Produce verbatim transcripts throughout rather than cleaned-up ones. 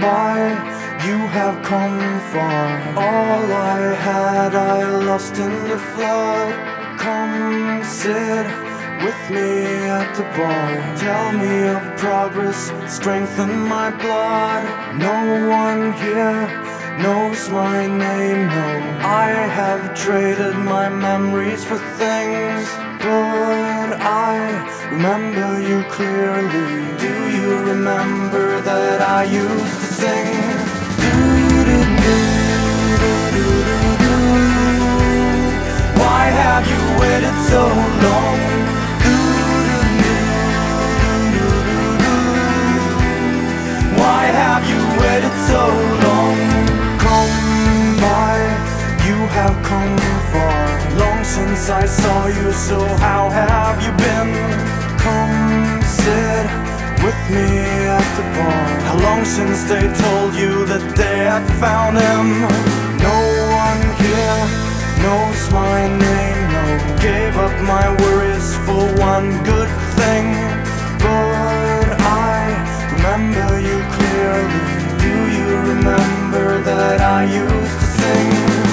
by, you have come far. All I had I lost in the flood. Come sit with me at the bar. Tell me of progress, strengthen my blood. No one here knows my name, no. I have traded my memories for things, but I remember you clearly. Do you remember that I used to sing? Do-do-do-do-do-do-do. Why have you waited so long? Do-do-do-do-do-do. Why have you waited so long? Come by, you have come far. Long since I saw you, so how have you been? Come sit with me at the bar. How long since they told you that they had found him? No one here knows my name, no. Gave up my worries for one good thing, but I remember you clearly. Do you remember that I used to sing?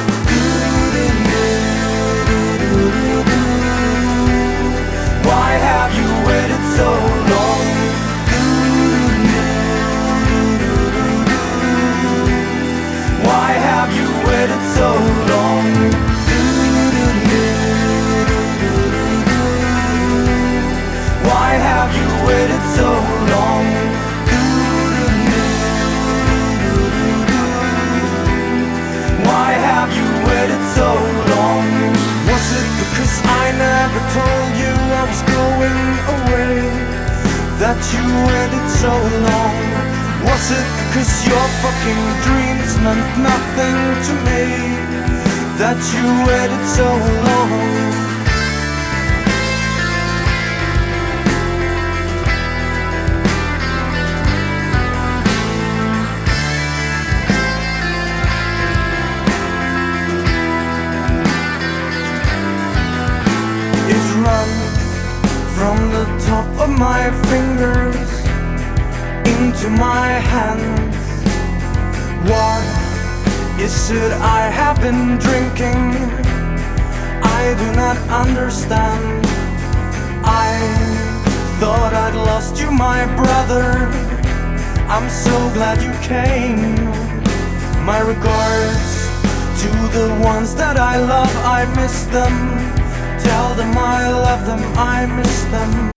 Do-do-do-do-do-do. Why have you waited so long? Do-do-do-do-do-do. Why have you waited so long? Do-do-do-do-do-do. Why have you waited so long? Why have you waited so long? Was it because I never told you I was going away that you waited so long? Was it because your fucking dreams meant nothing to me that you waited so long? From the top of my fingers into my hands. What is it I have been drinking? I do not understand. I thought I'd lost you, my brother. I'm so glad you came. My regards to the ones that I love, I miss them. Tell them I love them, I miss them.